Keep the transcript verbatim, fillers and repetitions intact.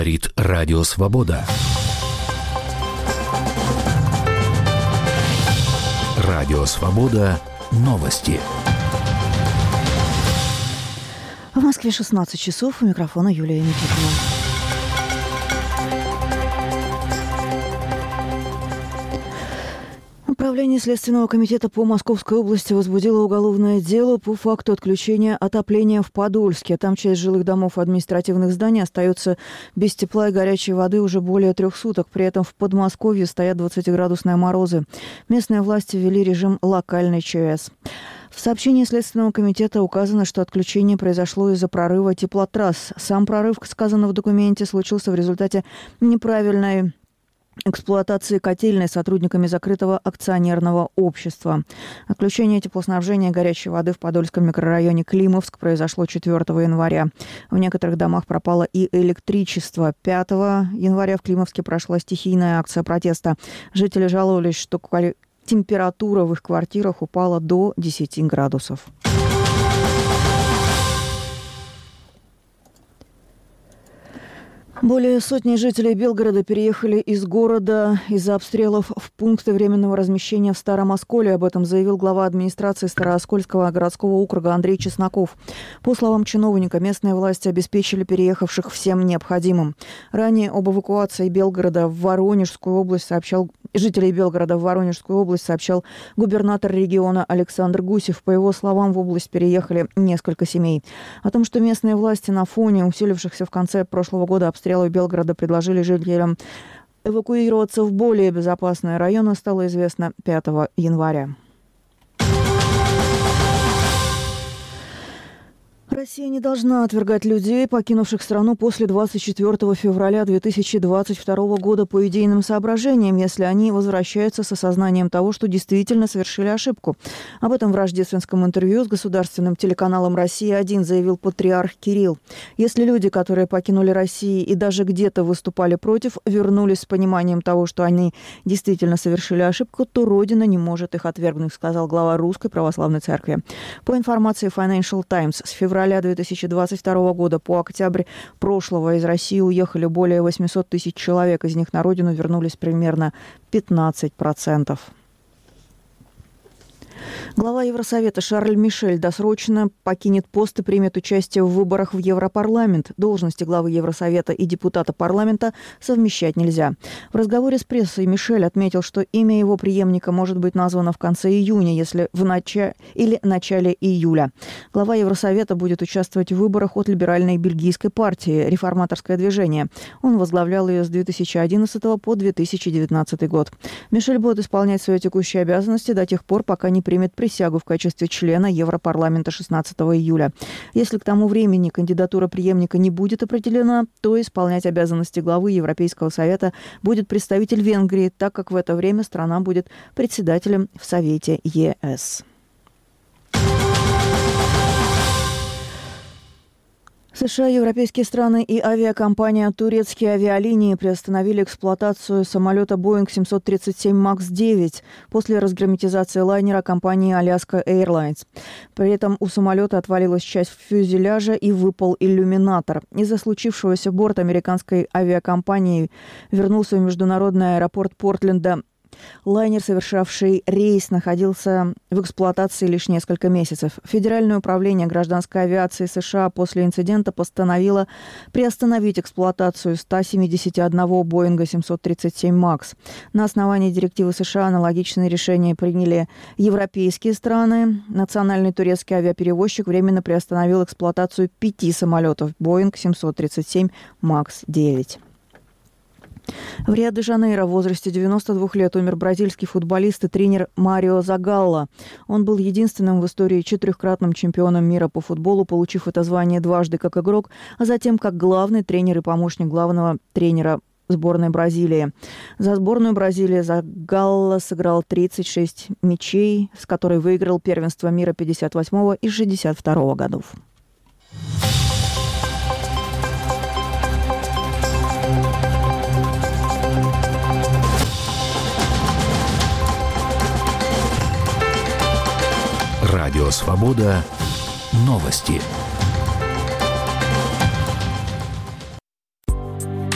Говорит Радио Свобода. Радио Свобода. Новости. В Москве шестнадцать часов. У микрофона Юлия Никитина. Управление Следственного комитета по Московской области возбудило уголовное дело по факту отключения отопления в Подольске. Там часть жилых домов и административных зданий остается без тепла и горячей воды уже более трех суток. При этом в Подмосковье стоят двадцатиградусные морозы. Местные власти ввели режим локальной ЧС. В сообщении Следственного комитета указано, что отключение произошло из-за прорыва теплотрасс. Сам прорыв, сказано в документе, случился в результате неправильной эксплуатации котельной сотрудниками закрытого акционерного общества. Отключение теплоснабжения и горячей воды в Подольском микрорайоне Климовск произошло четвёртого января. В некоторых домах пропало и электричество. пятого января в Климовске прошла стихийная акция протеста. Жители жаловались, что температура в их квартирах упала до десяти градусов. Более сотни жителей Белгорода переехали из города из-за обстрелов в пункты временного размещения в Старом Осколе. Об этом заявил глава администрации Старооскольского городского округа Андрей Чесноков. По словам чиновника, местные власти обеспечили переехавших всем необходимым. Ранее об эвакуации Белгорода в Воронежскую область сообщал жителей Белгорода в Воронежскую область сообщал губернатор региона Александр Гусев. По его словам, в область переехали несколько семей. О том, что местные власти на фоне усилившихся в конце прошлого года обстрелов Белгорода предложили жителям эвакуироваться в более безопасные районы, стало известно пятого января. Россия не должна отвергать людей, покинувших страну после двадцать четвёртого февраля две тысячи двадцать второго года по идейным соображениям, если они возвращаются с осознанием того, что действительно совершили ошибку. Об этом в рождественском интервью с государственным телеканалом «Россия-один» заявил патриарх Кирилл. Если люди, которые покинули Россию и даже где-то выступали против, вернулись с пониманием того, что они действительно совершили ошибку, то Родина не может их отвергнуть, сказал глава Русской Православной Церкви. По информации Financial Times, с февраля две тысячи двадцать второго года по октябрь прошлого из России уехали более восемьсот тысяч человек. Из них на родину вернулись примерно пятнадцать процентов. Глава Евросовета Шарль Мишель досрочно покинет пост и примет участие в выборах в Европарламент. Должности главы Евросовета и депутата парламента совмещать нельзя. В разговоре с прессой Мишель отметил, что имя его преемника может быть названо в конце июня, если в начале или начале июля. Глава Евросовета будет участвовать в выборах от либеральной бельгийской партии «Реформаторское движение». Он возглавлял ее с две тысячи одиннадцатого по две тысячи девятнадцатый год. Мишель будет исполнять свои текущие обязанности до тех пор, пока не примет присягу в качестве члена Европарламента шестнадцатого июля. Если к тому времени кандидатура преемника не будет определена, то исполнять обязанности главы Европейского совета будет представитель Венгрии, так как в это время страна будет председателем в Совете ЕС. США, европейские страны и авиакомпания «Турецкие авиалинии» приостановили эксплуатацию самолета Боинг семьсот тридцать семь макс девять после разгерметизации лайнера компании Alaska Airlines. При этом у самолета отвалилась часть фюзеляжа и выпал иллюминатор. Из-за случившегося борт американской авиакомпании вернулся в международный аэропорт Портленда. Лайнер, совершавший рейс, находился в эксплуатации лишь несколько месяцев. Федеральное управление гражданской авиации США после инцидента постановило приостановить эксплуатацию ста семидесяти одного Боинга семьсот тридцать семь макс. На основании директивы США аналогичные решения приняли европейские страны. Национальный турецкий авиаперевозчик временно приостановил эксплуатацию пяти самолетов Боинг семьсот тридцать семь макс девять. В Рио-де-Жанейро в возрасте девяноста двух лет умер бразильский футболист и тренер Марио Загалла. Он был единственным в истории четырехкратным чемпионом мира по футболу, получив это звание дважды как игрок, а затем как главный тренер и помощник главного тренера сборной Бразилии. За сборную Бразилии Загалла сыграл тридцать шесть мячей, с которой выиграл первенство мира пятьдесят восьмого и шестьдесят второго годов. Радио Свобода. Новости.